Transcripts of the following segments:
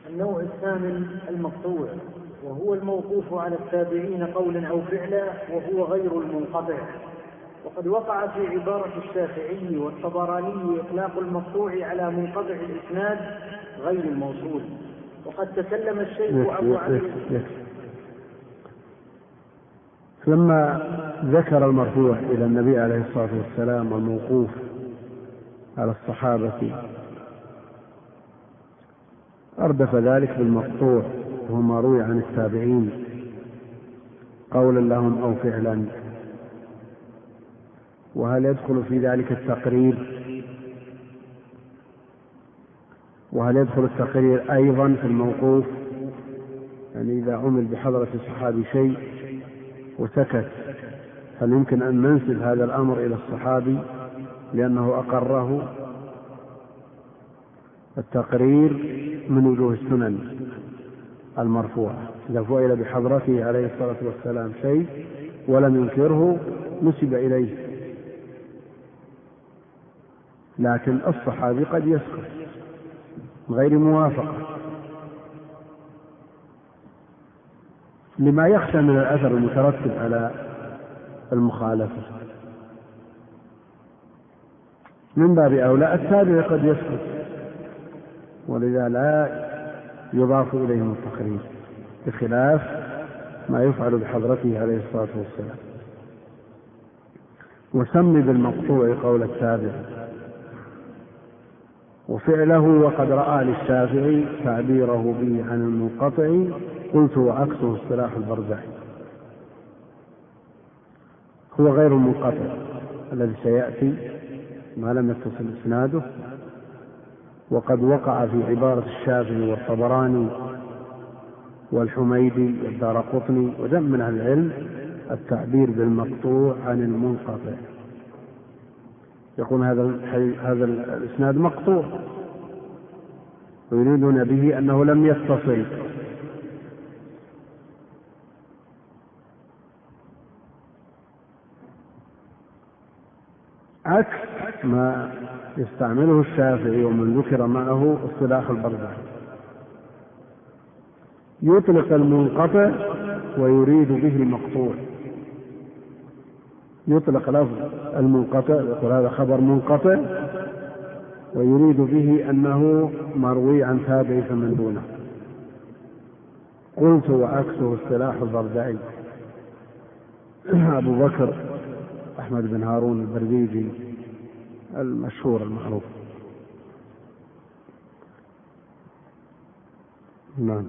النوع الثامن المقطوع، وهو الموقوف على التابعين قولا أو فعلا، وهو غير المنقطع. وقد وقع في عبارة الشافعي والطبراني إطلاق المقطوع على منقطع الإسناد غير الموصول. وقد تكلم الشيخ أبو عمرو لما ذكر المرفوع إلى النبي عليه الصلاة والسلام والموقوف على الصحابة أردف ذلك بالمقطوع، وهو ما روي عن التابعين قولا لهم أو فعلا. وهل يدخل في ذلك التقرير؟ وهل يدخل التقرير أيضا في الموقوف؟ يعني إذا عمل بحضرة الصحابي شيء وسكت، هل يمكن أن ننسب هذا الأمر إلى الصحابي لأنه أقره؟ التقرير من وجوه السنن المرفوعة، إذا فعل بحضرته عليه الصلاة والسلام شيء ولم ينكره نسب إليه، لكن الصحابي قد يسكت غير موافقة لما يخشى من الأثر المترتب على المخالفة. من باب أولى التابع قد يسكت، ولذا لا يضاف إليهم التقرير، بخلاف ما يفعل بحضرته عليه الصلاة والسلام. وسمي بالمقطوع قول التابع وفعله، وقد رأى للشافعي تعبيره به عن المنقطع، قلت وعكسه اصطلاح البرزخي. هو غير المنقطع الذي سيأتي ما لم يتصل إسناده. وقد وقع في عبارة الشافعي والطبراني والحميدي والدارقطني وجمع من أهل العلم التعبير بالمقطوع عن المنقطع، يقول هذا الإسناد مقطوع، ويريدون به أنه لم يتصل. عكس ما يستعمله الشافعي ومن ذكر معه اصطلاح البرزخي، يطلق المنقطع ويريد به المقطوع. يطلق لفظ المنقطع يقول هذا خبر منقطع، ويريد به أنه مروي عن تابع فمن دونه. قلت وعكسه اصطلاح البردعي. أبو بكر أحمد بن هارون البرديجي المشهور المعروف. نعم.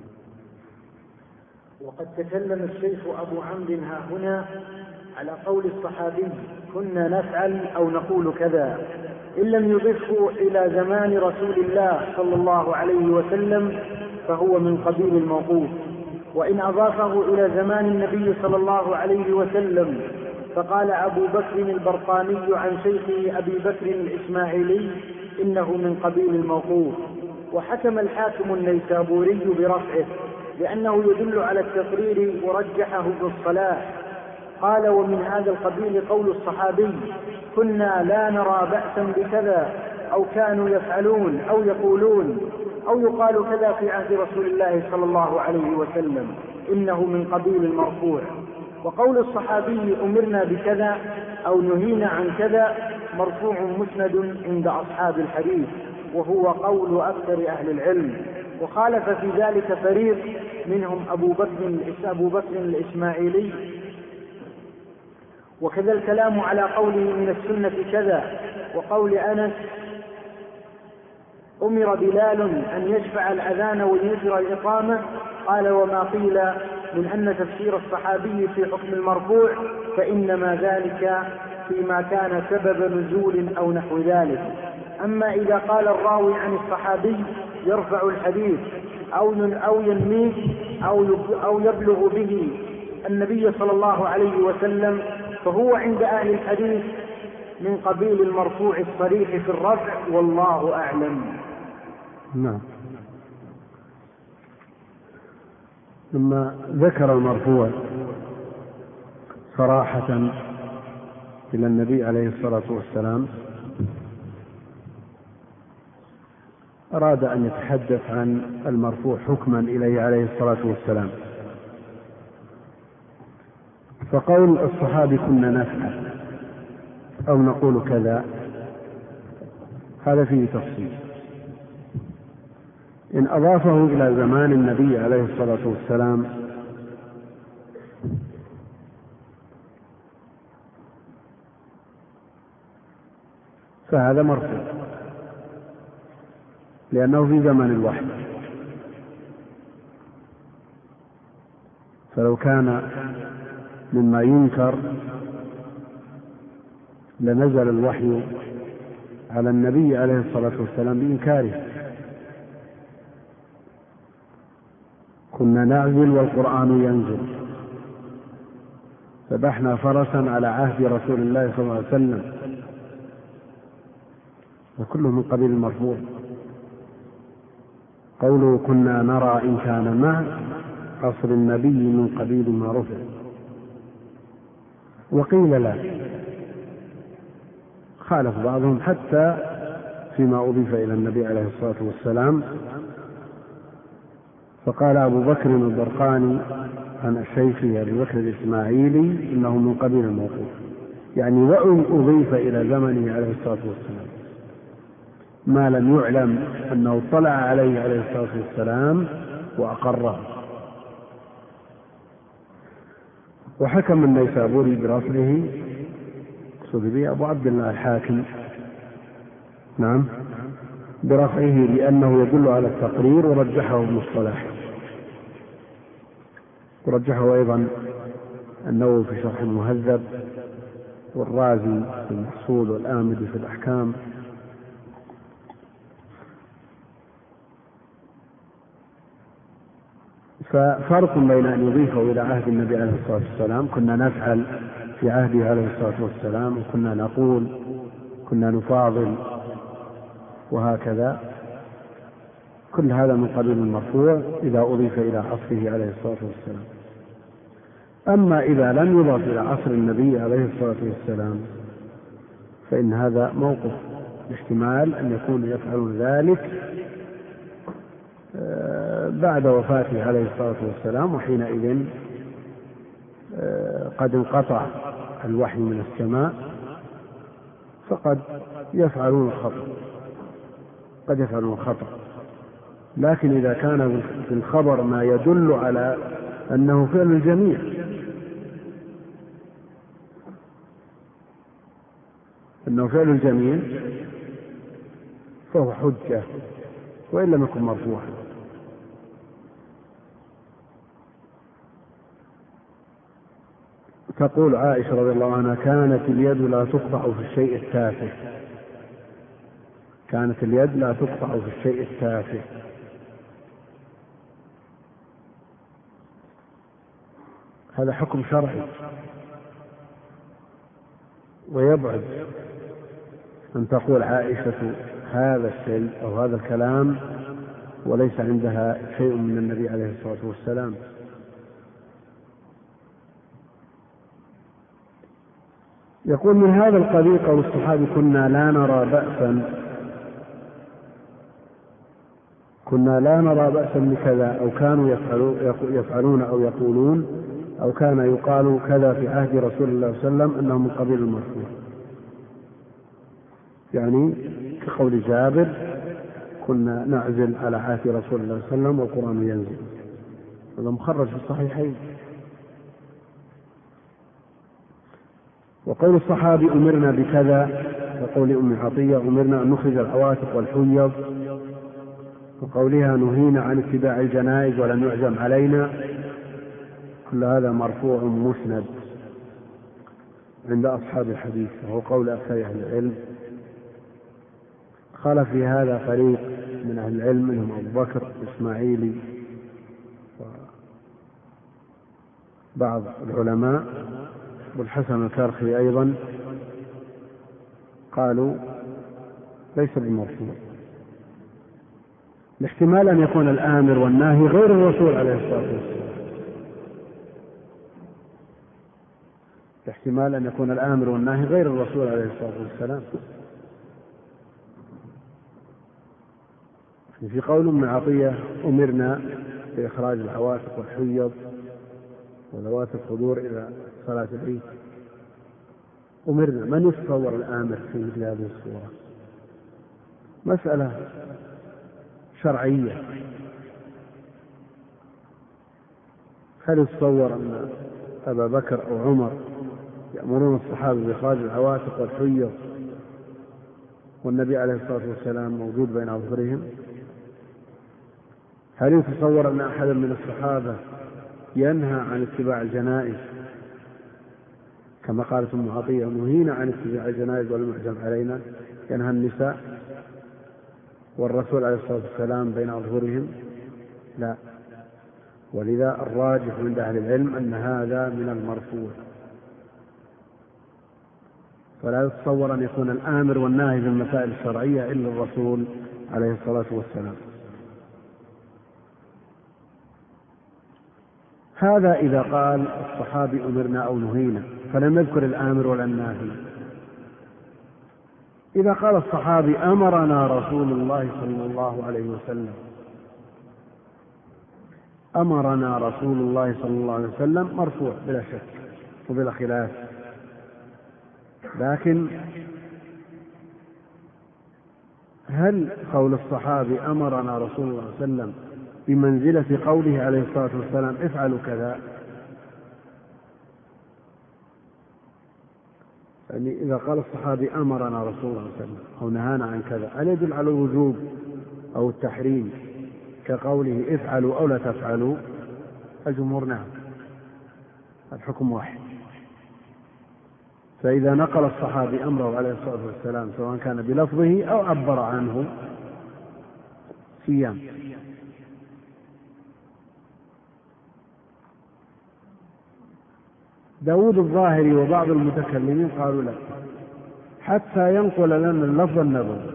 وقد تكلم الشيخ أبو عمرو ها هنا على قول الصحابي كنا نفعل أو نقول كذا، إن لم يضفه إلى زمان رسول الله صلى الله عليه وسلم فهو من قبيل الموقوف، وإن أضافه إلى زمان النبي صلى الله عليه وسلم فقال أبو بكر البرقاني عن شيخه أبي بكر الإسماعيلي إنه من قبيل الموقوف. وحكم الحاكم النيسابوري برفعه لأنه يدل على التقرير ورجحه بالصلاح. قال ومن هذا القبيل قول الصحابي كنا لا نرى بأسا بكذا، أو كانوا يفعلون أو يقولون، أو يقال كذا في عهد رسول الله صلى الله عليه وسلم، إنه من قبيل المرفوع. وقول الصحابي أمرنا بكذا أو نهينا عن كذا مرفوع مسند عند أصحاب الحديث، وهو قول أكثر أهل العلم. وخالف في ذلك فريق منهم أبو بكر الإسماعيلي. وكذا الكلام على قوله من السنة كذا، وقول أنس أمر بلال أن يشفع الأذان وينكر الإقامة. قال وما قيل من أن تفسير الصحابي في حكم المرفوع فإنما ذلك فيما كان سبب نزول أو نحو ذلك. أما إذا قال الراوي عن الصحابي يرفع الحديث أو ينميه أو يبلغ به النبي صلى الله عليه وسلم فهو عند أهل الحديث من قبيل المرفوع الصريح في الرفع، والله أعلم. نعم. لما ذكر المرفوع صراحة إلى النبي عليه الصلاة والسلام أراد أن يتحدث عن المرفوع حكما إليه عليه الصلاة والسلام. فقول الصحابي كنا نفعل أو نقول كذا هذا فيه تفصيل. إن أضافه إلى زمان النبي عليه الصلاة والسلام فهذا مرفوع لأنه في زمن الوحي، فلو كان مما ينكر لنزل الوحي على النبي عليه الصلاة والسلام بإنكاره. كنا نعزل والقرآن ينزل، ذبحنا فرسا على عهد رسول الله صلى الله عليه وسلم، وكله من قبيل المرفوع. قوله كنا نرى إن كان مع عصر النبي من قبيل ما رفع. وقيل لا، خالف بعضهم حتى فيما أضيف إلى النبي عليه الصلاة والسلام. فقال أبو بكر البرقاني عن الشيخ أبي بكر الإسماعيلي إنه من قبيل الموقوف، يعني وإن أضيف إلى زمنه عليه الصلاة والسلام ما لم يعلم أنه اطلع عليه عليه الصلاة والسلام وأقره. وحكم النيسابوري برفعه، قصد به أبو عبد الله الحاكم، نعم، برفعه لأنه يدل على التقرير، ورجحه ابن الصلاح، ورجحه أيضا النووي في شرح المهذب، والرازي في المحصول، والآمدي في الأحكام. ففرق بين أن يضيفه إلى عهد النبي عليه الصلاة والسلام، كنا نفعل في عهده عليه الصلاة والسلام، وكنا نقول، كنا نفاضل، وهكذا، كل هذا من قبيل المرفوع إذا أضيف إلى عصره عليه الصلاة والسلام. أما إذا لم يضاف إلى عصر النبي عليه الصلاة والسلام فإن هذا موقف، احتمال أن يكون يفعل ذلك بعد وفاته عليه الصلاة والسلام، وحينئذ قد انقطع الوحي من السماء، فقد يفعلون الخطأ، قد يفعلون الخطأ. لكن إذا كان في الخبر ما يدل على أنه فعل الجميع، أنه فعل الجميع، فهو حجة وإن لم يكن مرفوعا. تقول عائشة رضي الله عنها كانت اليد لا تقطع في الشيء التافه، كانت اليد لا تقطع في الشيء التافه. هذا حكم شرعي، ويبعد أن تقول عائشة هذا الشيء أو هذا الكلام وليس عندها شيء من النبي عليه الصلاة والسلام. يقول من هذا القبيل قول الصحابي كنا لا نرى بأسا بكذا، أو كانوا يفعلون أو يقولون، أو كان يقال كذا في عهد رسول الله صلى الله عليه وسلم، أنه من قبيل المرفوع، يعني كقول جابر كنا نعزل على عهد رسول الله صلى الله عليه وسلم والقرآن ينزل، هذا مخرج في الصحيحين. وقول الصحابي أمرنا بكذا كقول أم عطية أمرنا أن نخرج العواتق والحيض، وقولها نهينا عن اتباع الجنائز ولم يعزم علينا، كل هذا مرفوع مسند عند أصحاب الحديث، وهو قول أكثر أهل العلم. خالف في هذا فريق من أهل العلم منهم أبو بكر الإسماعيلي وبعض العلماء والحسن الكرخي أيضا، قالوا ليس بمرفوع، الاحتمال أن يكون الآمر والناهي غير الرسول عليه الصلاة والسلام، احتمال أن يكون الآمر والناهي غير الرسول عليه الصلاة والسلام. في قول من عطية أمرنا بإخراج العواتق والحيض وذوات الخدور إلى صلاة العيد. أمرنا، من يتصور الآمر في مثل هذه الصورة؟ مسألة شرعية. هل يتصور أن أبا بكر أو عمر يأمرون الصحابة بإخراج العواتق والحيض والنبي عليه الصلاة والسلام موجود بين أظهرهم؟ هل يتصور أن أحدا من الصحابة ينهى عن اتباع الجنائز كما قالت ام عطية نهينا عن اتباع الجنائز ولم يحجب علينا، ينهى النساء والرسول عليه الصلاة والسلام بين أظهرهم؟ لا. ولذا الراجح عند أهل العلم أن هذا من المرفوع، فلا يتصور أن يكون الآمر والناهي في المسائل الشرعية إلا الرسول عليه الصلاة والسلام. هذا إذا قال الصحابي أمرنا أو نهينا فلم يذكر الآمر ولا الناهي. إذا قال الصحابي أمرنا رسول الله صلى الله عليه وسلم، أمرنا رسول الله صلى الله عليه وسلم مرفوع بلا شك وبلا خلاف، لكن هل قول الصحابي أمرنا رسول الله صلى الله عليه وسلم بمنزلة قوله عليه الصلاة والسلام افعلوا كذا؟ يعني إذا قال الصحابي أمرنا رسول الله صلى الله عليه وسلم أو نهانا عن كذا، هل يدل على الوجوب أو التحريم كقوله افعلوا أو لا تفعلوا؟ الجمهور نعم، الحكم واحد. فإذا نقل الصحابي أمره عليه الصلاة والسلام سواء كان بلفظه أو عبر عنه صيام. داود الظاهري وبعض المتكلمين قالوا لا، حتى ينقل لنا اللفظ النبوي،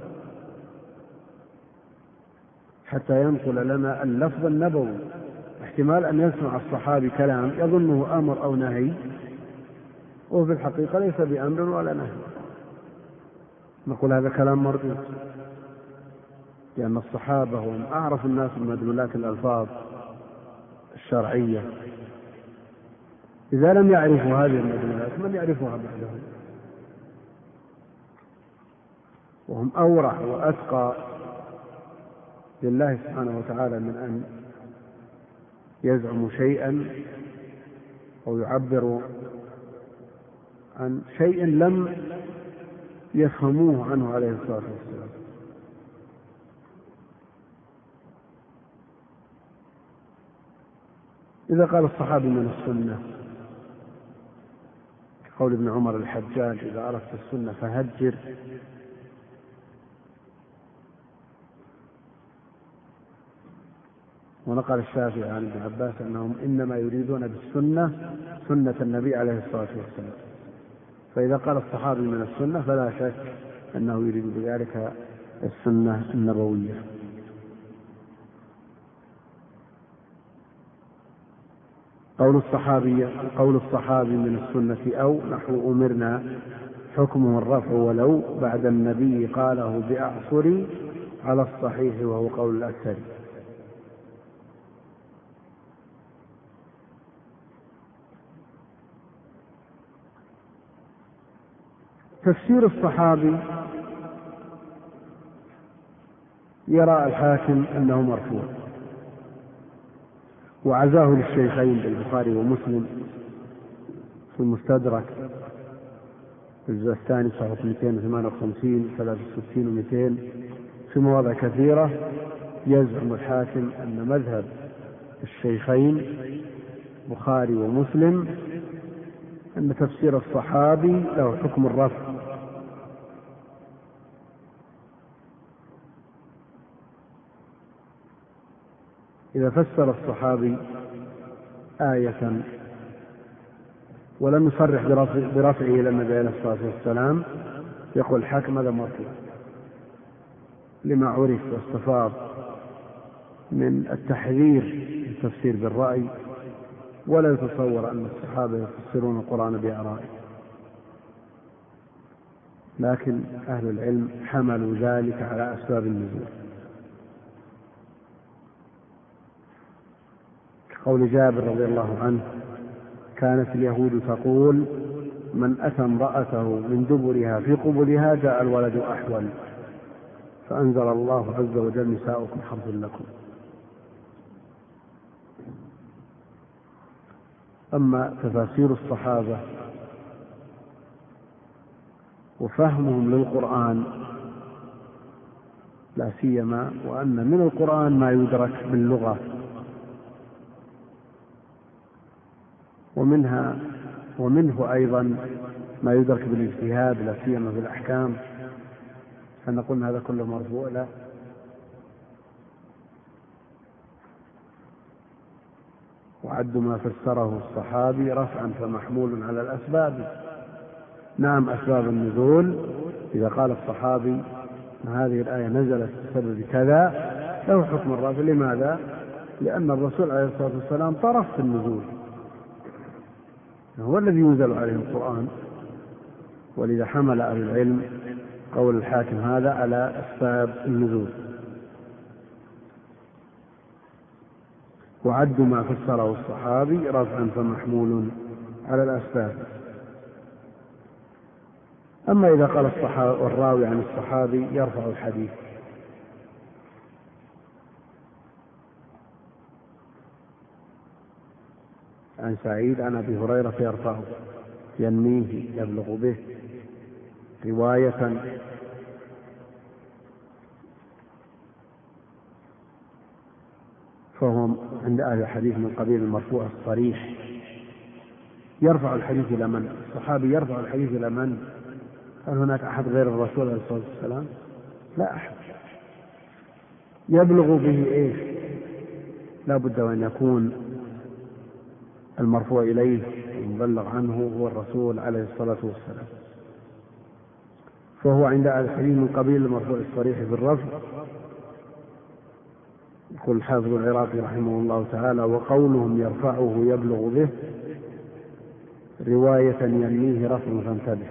حتى ينقل لنا اللفظ النبوي. احتمال أن يسمع الصحابي كلام يظنه أمر أو نهي وفي الحقيقة ليس بأمر ولا نهي، نقول هذا كلام مردود، لأن الصحابة هم أعرف الناس بمدلولات الألفاظ الشرعية. إذا لم يعرفوا هذه المدلولات من يعرفها بعدهم؟ وهم أورع وأتقى لله سبحانه وتعالى من أن يزعموا شيئا أو يعبروا عن شيء لم يفهموه عنه عليه الصلاة والسلام. إذا قال الصحابي من السنة قول ابن عمر الحجاج إذا عرفت السنة فهجر، ونقل الشافعي عن ابن عباس أنهم إنما يريدون بالسنة سنة النبي عليه الصلاة والسلام. فإذا قال الصحابي من السنة فلا شك أنه يريد بذلك السنة النبوية. قول الصحابي من السنة أو نحو أمرنا حكمه الرفع ولو بعد النبي قاله بأعصري على الصحيح وهو قول الأكثر. تفسير الصحابي يرى الحاكم أنه مرفوع وعزاه للشيخين بالبخاري ومسلم في المستدرك في الجزء الثاني صفحة 258 63 و200 في مواضع كثيرة. يزعم الحاكم أن مذهب الشيخين بخاري ومسلم أن تفسير الصحابي له حكم الرفع، إذا فسر الصحابي آية ولم يصرح برفعه إلى النبي عليه الصلاة والسلام يقول الحاكم هذا مرفوع لما عرف واستفاض من التحذير من التفسير بالرأي، ولا يتصور أن الصحابة يفسرون القرآن بآرائهم، لكن أهل العلم حملوا ذلك على أسباب النزول. قول جابر رضي الله عنه: كانت اليهود تقول: من أتى امرأته من دبرها في قبلها جاء الولد أحول، فأنزل الله عز وجل: نساؤكم حرث لكم. أما تفاسير الصحابة وفهمهم للقرآن، لا سيما وأن من القرآن ما يدرك باللغة، ومنه أيضا ما يدرك بالاجتهاد، لا سيما في الأحكام. هل نقول هذا كله مرفوع؟ لا. وعد ما فسره الصحابي رفعا فمحمول على الأسباب. نعم، أسباب النزول إذا قال الصحابي هذه الآية نزلت بسبب كذا له حكم الرفع. لماذا؟ لأن الرسول عليه الصلاة والسلام طرف في النزول، هو الذي ينزل عليه القرآن، ولذا حمل أهل العلم قول الحاكم هذا على أسباب النزول. وعد ما فسره الصحابي رفعا فمحمول على الأسباب. أما إذا قال الراوي عن الصحابي يرفع الحديث، عن سعيد عن أبي هريرة يرفعه، ينميه، يبلغ به رواية. فهو عند أهل الحديث من قبيل المرفوع الصريح. يرفع الحديث إلى من؟ الصحابي يرفع الحديث إلى من؟ هل هناك أحد غير الرسول عليه الصلاة والسلام؟ لا أحد. يبلغ به إيش؟ لا بد أن يكون المرفوع إليه المبلغ عنه هو الرسول عليه الصلاة والسلام. فهو عند أهل الحديث من قبيل المرفوع الصريح بالرفع. يقول الحافظ العراقي رحمه الله تعالى: وقولهم يرفعه يبلغ به رواية ينميه رفع فانتبه.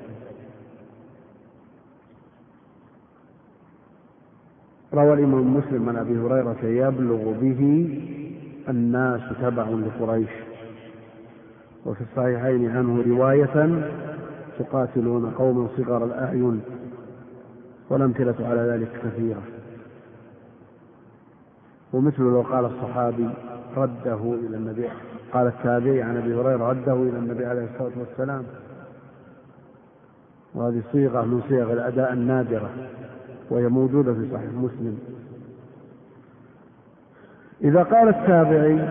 روى الإمام مسلم عن أبي هريرة: يبلغ به الناس تبع لقريش. وفي الصحيحين عنه رواية: تقاتلون قوما صغر الأعين. والأمثلة على ذلك كثيرة. ومثل لو قال الصحابي رده إلى النبي، قال التابعي عن أبي هريرة رده إلى النبي عليه الصلاة والسلام، وهذه صيغة من صيغ الأداء النادرة، وهي موجودة في صحيح مسلم. إذا قال التابعي،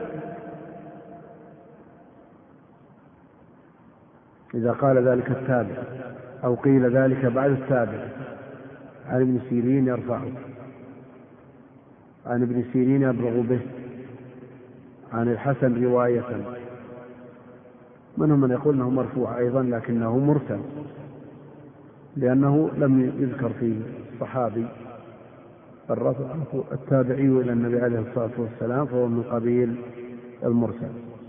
إذا قال ذلك التابع أو قيل ذلك بعد التابع، عن ابن سيرين يرفعه، عن ابن سيرين يبلغ به، عن الحسن رواية. منهم من يقول أنه مرفوع أيضا لكنه مرسل، لأنه لم يذكر فيه الصحابي الرفع التابعي إلى النبي عليه الصلاة والسلام، فهو من قبيل المرسل.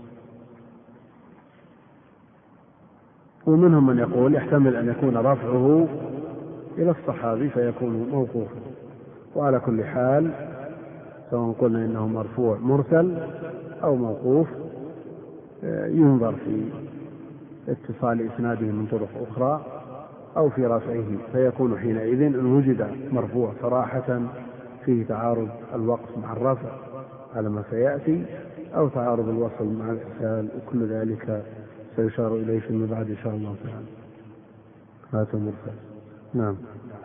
ومنهم من يقول يحتمل أن يكون رفعه إلى الصحابي فيكون موقوفا. وعلى كل حال سواء قلنا إنه مرفوع مرسل أو موقوف، ينظر في اتصال إسناده من طرق أخرى أو في رفعه، فيكون حينئذ إن وجد مرفوع صراحة فيه تعارض الوقف مع الرفع على ما سيأتي، أو تعارض الوصل مع الإرسال، وكل ذلك سيشار إليه فيما بعد إن شاء الله تعالى. هذا مرسل. نعم.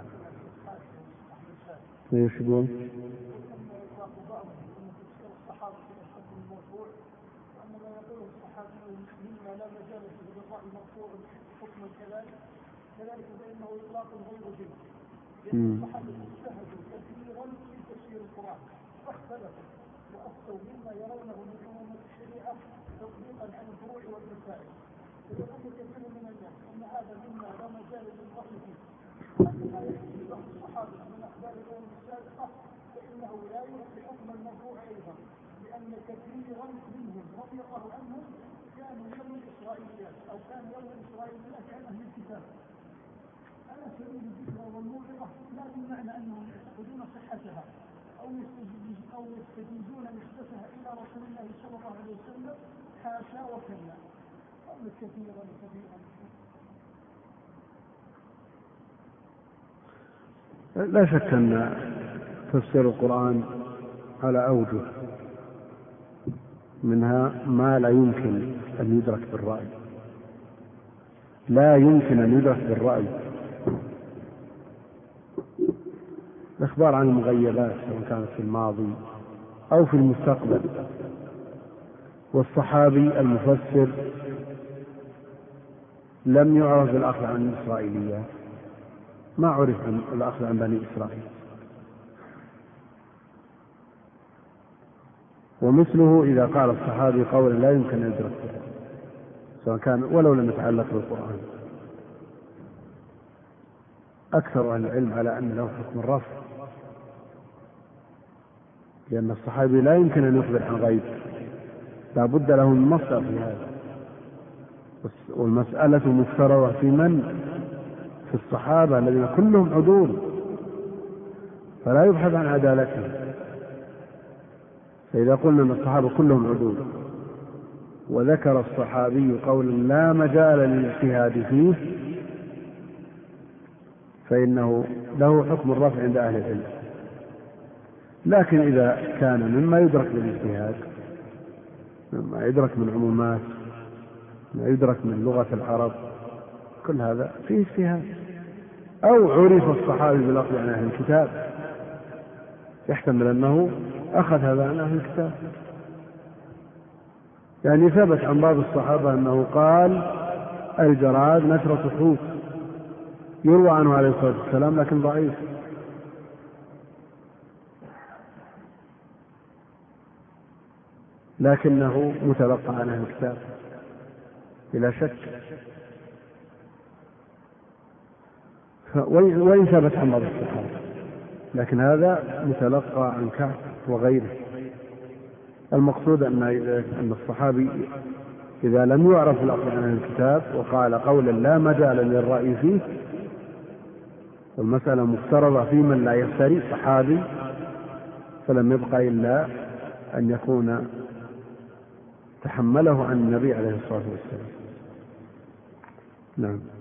ايش يقول؟ كذلك فإنه إطلاق غير جيد، لأن الصحابة اجتهدوا كثيرا في تفسير القرآن واختلفوا وأفتوا مما يرونه من عموم الشريعة تطبيقا على الفروع والمسائل. ويقول كثير من الناس أن هذا مما لا مجال للرأي فيه. أما ما يحكي بعض الصحابة من أخبار الأمم السابقة فإنه لا يعطي حكم المرفوع أيضا، لأن كثيرا منهم رضي الله عنهم كانوا يروي الإسرائيليات أو كان يروي الإسرائيليات عن أهل الكتاب على سبيل الذكر والموعظة، لا بمعنى أنهم يعتقدون صحتها أو أو يستجيزون نسبتها إلى رسول الله صلى الله عليه وسلم، حاشا وكلا، قول كثيرا كثيرا. لا شك أن تفسير القرآن على أوجه، منها ما لا يمكن أن يدرك بالرأي، لا يمكن أن يدرك بالرأي. الإخبار عن المغيبات سواء كانت في الماضي أو في المستقبل، والصحابي المفسر لم يعرف بالأخذ عن الإسرائيليات، ما عرف الأخذ عن بني إسرائيل. ومثله إذا قال الصحابي قولا لا يمكن أن يدرك سواء كان ولو لم يتعلق بالقرآن. أكثر أهل العلم على أن له حكم الرفع، لأن الصحابي لا يمكن أن يخبر عن غيب، لا بد له من مصدر في هذا، والمسألة مفترضة في من؟ في الصحابة الذين كلهم عدول، فلا يبحث عن عدالتهم. فإذا قلنا أن الصحابة كلهم عدول وذكر الصحابي قولا لا مجال للاجتهاد فيه، فإنه له حكم الرفع عند أهل العلم. لكن إذا كان مما يدرك بالاجتهاد، مما يدرك من عمومات، ما يدرك من لغة العرب، كل هذا فيه اجتهاد. أو عرف الصحابي بالأخذ عن أهل الكتاب، يحتمل أنه أخذ هذا عن أهل الكتاب. يعني ثبت عن بعض الصحابة أنه قال الجراد نشرة حوت، يروى عنه عليه الصلاة والسلام لكن ضعيف. لكنه متلقى عن أهل الكتاب بلا شك، وإن ثبت عن بعض الصحابة، لكن هذا متلقى عن كعب وغيره. المقصود أن الصحابي إذا لم يعرف الأخذ عن أهل الكتاب وقال قولا لا مجال للرأي فيه، والمسألة مفترضة في من لا يفتري صحابي، فلم يبقى إلا أن يكون تحمله عن النبي عليه الصلاة والسلام. نعم.